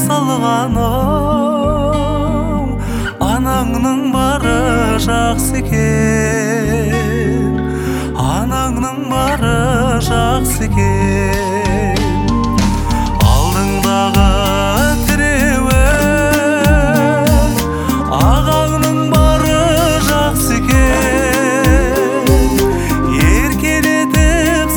салған-ау, анаңның бары жақсы екен, анаңның бары жақсы екен. Алдыңдағы тіреуі ағаңның бары жақсы екен, еркелетіп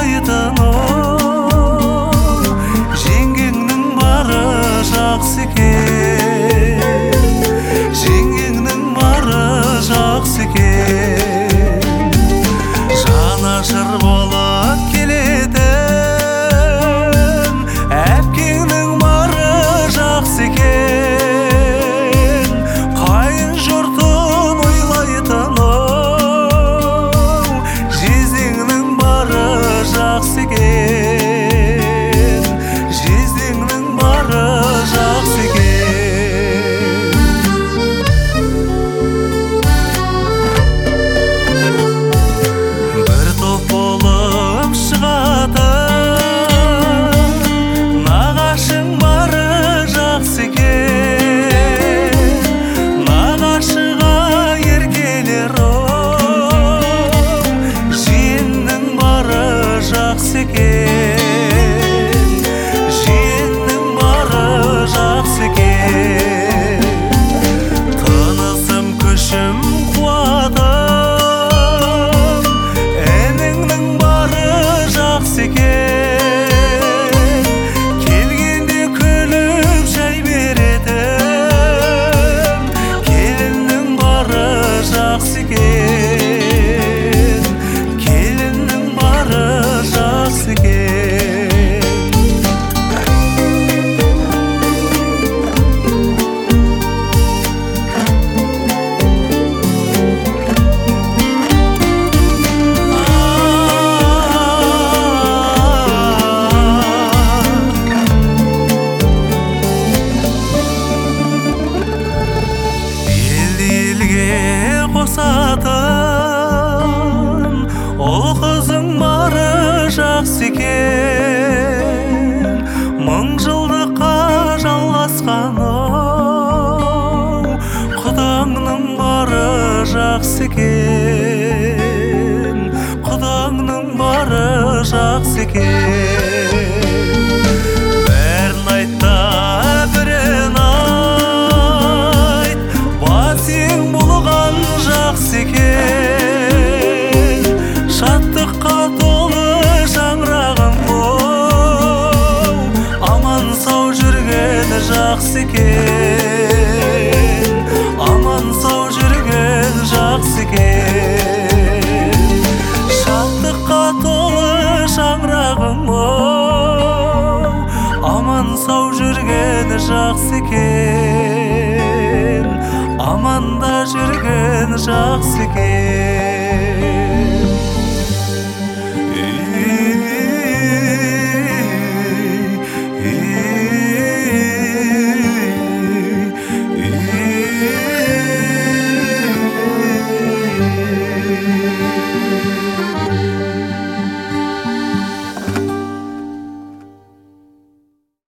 сыйлайтын-ау, жеңгеңнің бары жақсы екен, жеңгеңнің бары жақсы екен. Жанашыр болып келетін әпкеңнің бары жақсы екен, қайын жұртын ойлайтын-ау, жездеңнің бары жақсы екен, жездеңнің бары жақсы екен. Бір топ болып шығатын нағашың бары жақсы екен, нағашыға еркелер-ау, жиеннің бары жақсы екен, жиеннің бары жақсы екен. Тынысым күшім қуатым ініңнің бары жақсы екен, келгенде күліп шай беретін келіннің бары жақсы екен, келіннің бары жақсы екен. Елге қосатын ол қызың бары жақсы екен, мың жылдыққа жалғасқан-ау, құдаңның бары жақсы екен, құдаңның бары жақсы екен. Бәрін айт та бірін айт, басың болған жақсы екен, шаттыққа толы шаңырағым-ау, аман сау жүргені жақсы екен, аман сау жүрген жақсы екен. Шаттыққа толы шаңырағым-ау, аман сау жүргені жақсы екен, аманда жүрген жақсы екен.